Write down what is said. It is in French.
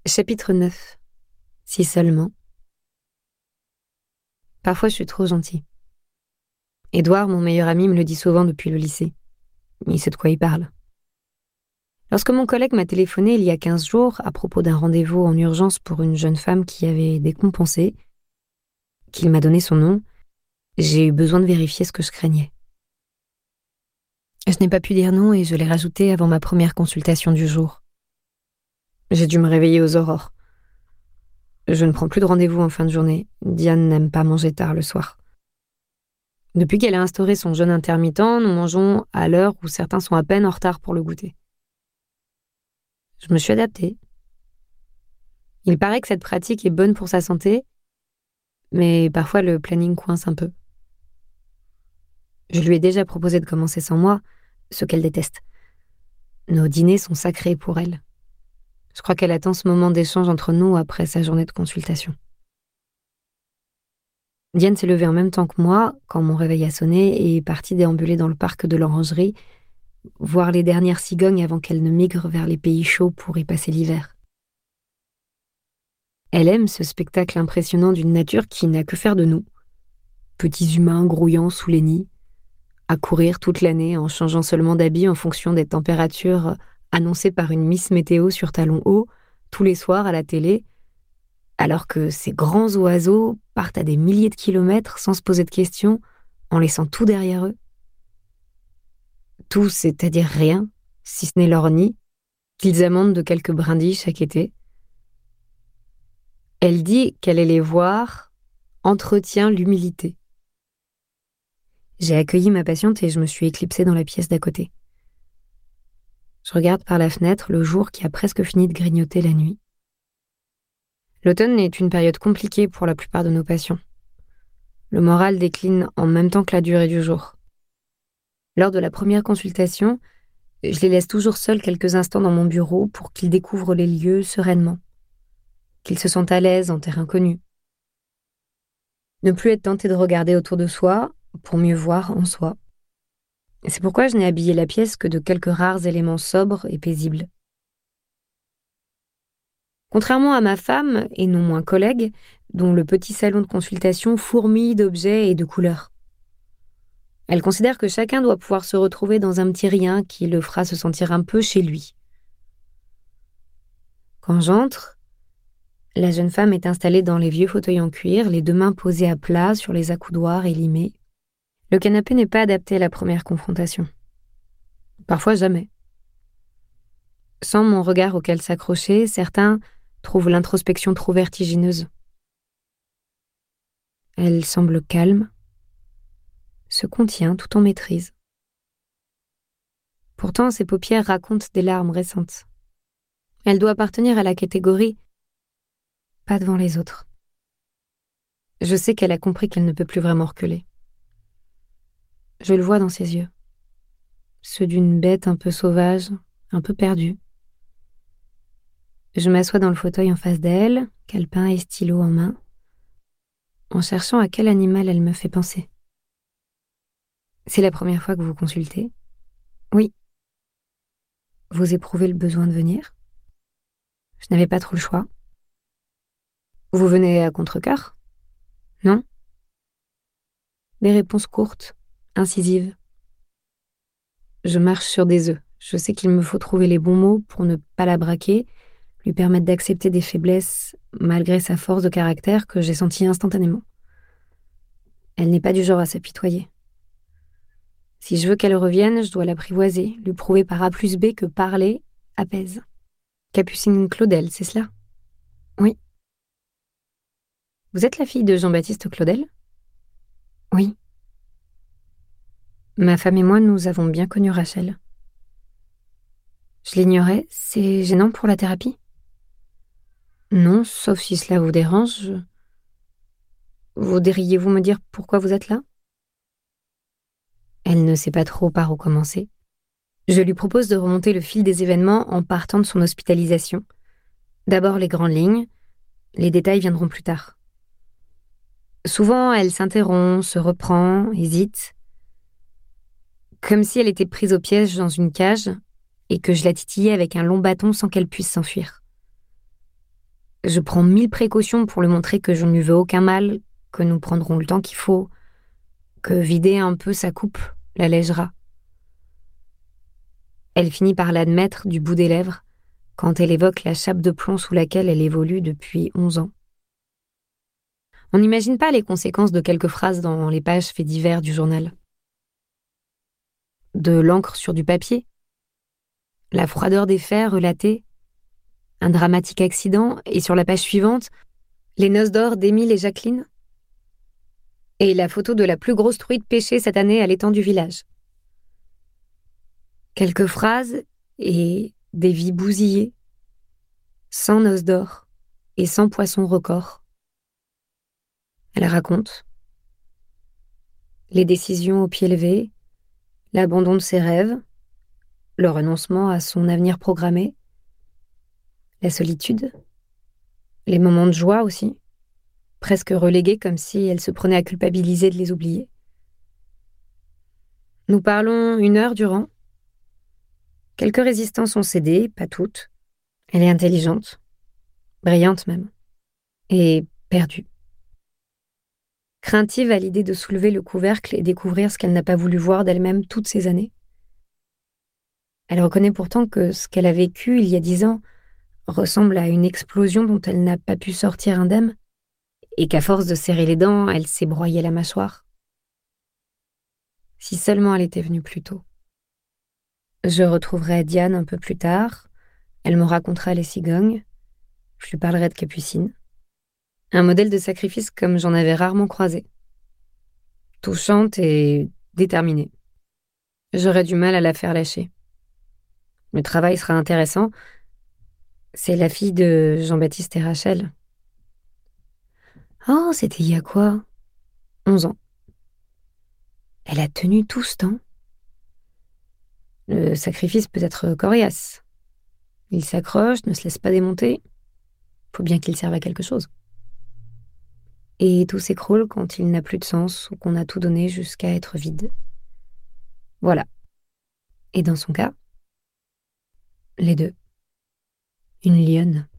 Chapitre 9. Si seulement. Parfois, je suis trop gentille. Édouard, mon meilleur ami, me le dit souvent depuis le lycée. Il sait de quoi il parle. Lorsque mon collègue m'a téléphoné il y a 15 jours à propos d'un rendez-vous en urgence pour une jeune femme qui avait décompensé, qu'il m'a donné son nom, j'ai eu besoin de vérifier ce que je craignais. Je n'ai pas pu dire non et je l'ai rajouté avant ma première consultation du jour. J'ai dû me réveiller aux aurores. Je ne prends plus de rendez-vous en fin de journée. Diane n'aime pas manger tard le soir. Depuis qu'elle a instauré son jeûne intermittent, nous mangeons à l'heure où certains sont à peine en retard pour le goûter. Je me suis adaptée. Il paraît que cette pratique est bonne pour sa santé, mais parfois le planning coince un peu. Je lui ai déjà proposé de commencer sans moi, ce qu'elle déteste. Nos dîners sont sacrés pour elle. Je crois qu'elle attend ce moment d'échange entre nous après sa journée de consultation. Diane s'est levée en même temps que moi quand mon réveil a sonné et est partie déambuler dans le parc de l'Orangerie, voir les dernières cigognes avant qu'elles ne migrent vers les pays chauds pour y passer l'hiver. Elle aime ce spectacle impressionnant d'une nature qui n'a que faire de nous. Petits humains grouillant sous les nids, à courir toute l'année en changeant seulement d'habit en fonction des températures annoncées par une Miss Météo sur talons hauts, tous les soirs à la télé, alors que ces grands oiseaux partent à des milliers de kilomètres sans se poser de questions, en laissant tout derrière eux. Tout, c'est-à-dire rien, si ce n'est leur nid, qu'ils amendent de quelques brindilles chaque été. Elle dit qu'elle allait les voir, entretient l'humilité. J'ai accueilli ma patiente et je me suis éclipsée dans la pièce d'à côté. Je regarde par la fenêtre le jour qui a presque fini de grignoter la nuit. L'automne est une période compliquée pour la plupart de nos patients. Le moral décline en même temps que la durée du jour. Lors de la première consultation, je les laisse toujours seuls quelques instants dans mon bureau pour qu'ils découvrent les lieux sereinement, qu'ils se sentent à l'aise en terrain connu. Ne plus être tenté de regarder autour de soi pour mieux voir en soi. C'est pourquoi je n'ai habillé la pièce que de quelques rares éléments sobres et paisibles. Contrairement à ma femme, et non moins collègue, dont le petit salon de consultation fourmille d'objets et de couleurs. Elle considère que chacun doit pouvoir se retrouver dans un petit rien qui le fera se sentir un peu chez lui. Quand j'entre, la jeune femme est installée dans les vieux fauteuils en cuir, les deux mains posées à plat sur les accoudoirs et limés. Le canapé n'est pas adapté à la première confrontation. Parfois jamais. Sans mon regard auquel s'accrocher, certains trouvent l'introspection trop vertigineuse. Elle semble calme, se contient tout en maîtrise. Pourtant, ses paupières racontent des larmes récentes. Elle doit appartenir à la catégorie « pas devant les autres ». Je sais qu'elle a compris qu'elle ne peut plus vraiment reculer. Je le vois dans ses yeux. Ceux d'une bête un peu sauvage, un peu perdue. Je m'assois dans le fauteuil en face d'elle, calepin et stylo en main, en cherchant à quel animal elle me fait penser. C'est la première fois que vous consultez ? Oui. Vous éprouvez le besoin de venir ? Je n'avais pas trop le choix. Vous venez à contre-cœur ? Non ? Des réponses courtes, incisives. Je marche sur des œufs. Je sais qu'il me faut trouver les bons mots pour ne pas la braquer, lui permettre d'accepter des faiblesses malgré sa force de caractère que j'ai sentie instantanément. Elle n'est pas du genre à s'apitoyer. Si je veux qu'elle revienne, je dois l'apprivoiser, lui prouver par A plus B que parler apaise. Capucine Claudel, c'est cela ? Oui. Vous êtes la fille de Jean-Baptiste Claudel ? Oui. Ma femme et moi, nous avons bien connu Rachel. Je l'ignorais, c'est gênant pour la thérapie ? Non, sauf si cela vous dérange. Voudriez-vous me dire pourquoi vous êtes là ? Elle ne sait pas trop par où commencer. Je lui propose de remonter le fil des événements en partant de son hospitalisation. D'abord les grandes lignes, les détails viendront plus tard. Souvent, elle s'interrompt, se reprend, hésite, comme si elle était prise au piège dans une cage et que je la titillais avec un long bâton sans qu'elle puisse s'enfuir. Je prends 1000 précautions pour lui montrer que je ne lui veux aucun mal, que nous prendrons le temps qu'il faut, que vider un peu sa coupe l'allégera. Elle finit par l'admettre du bout des lèvres quand elle évoque la chape de plomb sous laquelle elle évolue depuis 11 ans. On n'imagine pas les conséquences de quelques phrases dans les pages faits divers du journal. De l'encre sur du papier, la froideur des faits relatés, un dramatique accident, et sur la page suivante, les noces d'or d'Émile et Jacqueline, et la photo de la plus grosse truite pêchée cette année à l'étang du village. Quelques phrases et des vies bousillées, sans noces d'or et sans poisson record. Elle raconte les décisions au pied levé, l'abandon de ses rêves, le renoncement à son avenir programmé, la solitude, les moments de joie aussi, presque relégués comme si elle se prenait à culpabiliser de les oublier. Nous parlons 1 heure durant. Quelques résistances ont cédé, pas toutes. Elle est intelligente, brillante même, et perdue. Craintive à l'idée de soulever le couvercle et découvrir ce qu'elle n'a pas voulu voir d'elle-même toutes ces années. Elle reconnaît pourtant que ce qu'elle a vécu il y a 10 ans ressemble à une explosion dont elle n'a pas pu sortir indemne, et qu'à force de serrer les dents, elle s'est broyée la mâchoire. Si seulement elle était venue plus tôt. Je retrouverai Diane un peu plus tard, elle me racontera les cigognes, je lui parlerai de Capucine. Un modèle de sacrifice comme j'en avais rarement croisé. Touchante et déterminée. J'aurais du mal à la faire lâcher. Le travail sera intéressant. C'est la fille de Jean-Baptiste et Rachel. Oh, c'était il y a quoi? 11 ans. Elle a tenu tout ce temps. Le sacrifice peut être coriace. Il s'accroche, ne se laisse pas démonter. Faut bien qu'il serve à quelque chose. Et tout s'écroule quand il n'a plus de sens ou qu'on a tout donné jusqu'à être vide. Voilà. Et dans son cas, les deux. Une lionne.